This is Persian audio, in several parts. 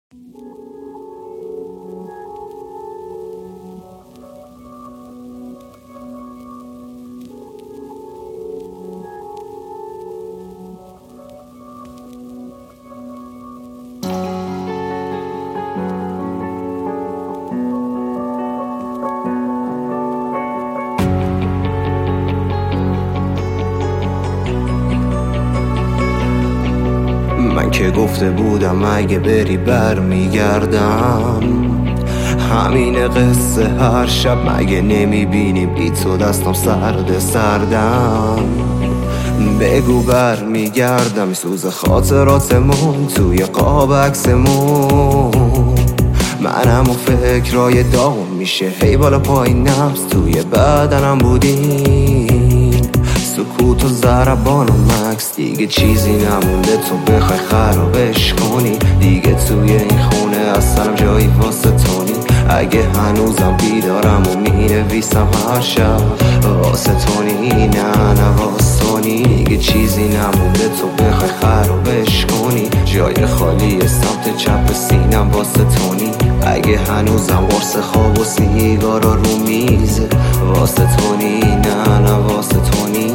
من که گفته بودم اگه بری برمیگردم، همین قصه هر شب مگه نمیبینیم بی تو دستم سردم. بگو برمیگردم، میسوز خاطراتمون توی قاب عکسمون. منم و فکرای داغون میشه هی بالا پایین، نبض توی بدنم بودین، سکوت و ضربان و مکس. دیگه چیزی نمونده تو بخوای خرابش کنی، دیگه توی این خونه اصلا جایی واسه تو نی. اگه هنوزم بیدارم و مینویسم هر شب واسه تو نی، نه واسه تو نی. دیگه چیزی نمونده تو بخوای خرابش کنی، جای خالی سمت چپ سینم واسه تو نی. اگه هنوزم قرص خواب و سیگارا رو میزه واسه تو نی، نه واسه تو نی.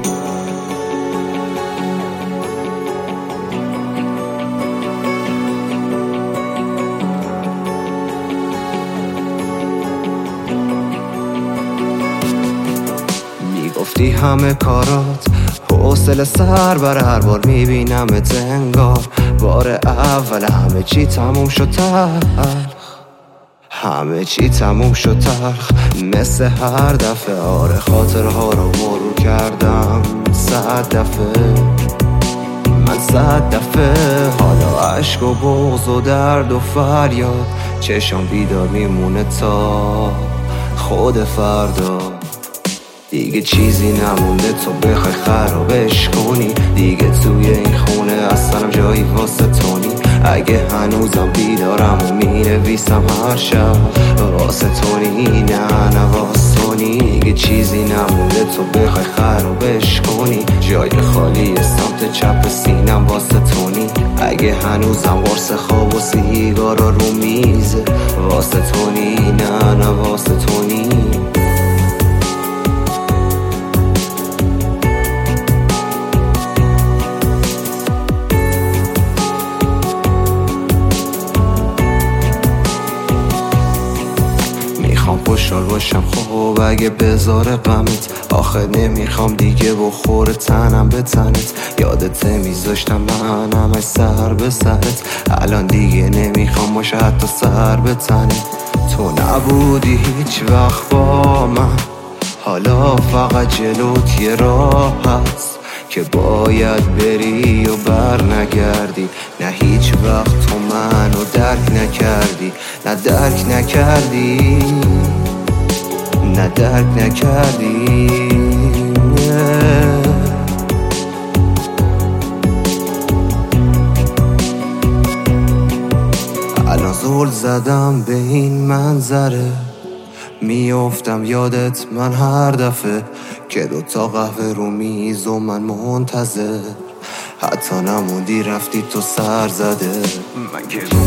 گفتی همه کارات حوصله سر بر هر بار میبینمت انگار بار اول همه چی تموم شد تلخ، همه چی تموم شد تلخ مثل هر دفعه. آره خاطرها رو مرور کردم 100 دفعه، من 100 دفعه. حالا عشق و بغض و درد و فریاد چشم بیدار میمونه تا خود فردا. دیگه چیزی نمونده تو بخوای خرابش کنی، دیگه توی این خونه اصلا جایی واسه تو نی. اگه هنوزم بیدارم و مینویسم هر شب واسه تو نی، نه واسه تو نی. دیگه چیزی نمونده تو بخوای خرابش کنی، جای خالی سمت چپ سینم واسه تو نی. اگه هنوزم قرص خواب و سیگارا رو میزه واسه تو نی، نه واسه تو نی. خوشحال باشم خب اگه بذاره غمت، آخه نمیخوام دیگه بخوره تنم به تنت. یادت میذاشتم منم از سر به سرت، الان دیگه نمیخوام باشه حتی سر به تنت. تو نبودی هیچ وقت با من، حالا فقط جلوت یه راه هست که باید بری و بر نگردی. نه هیچ وقت تو منو درک نکردی، نه درک نکردی، نه درک نکردی. الان زل زدم به این منظره، میافتم یادت من هر دفعه که 2 قهوه رو میز و من منتظر، حتی نموندی رفتی تو سر زده. من که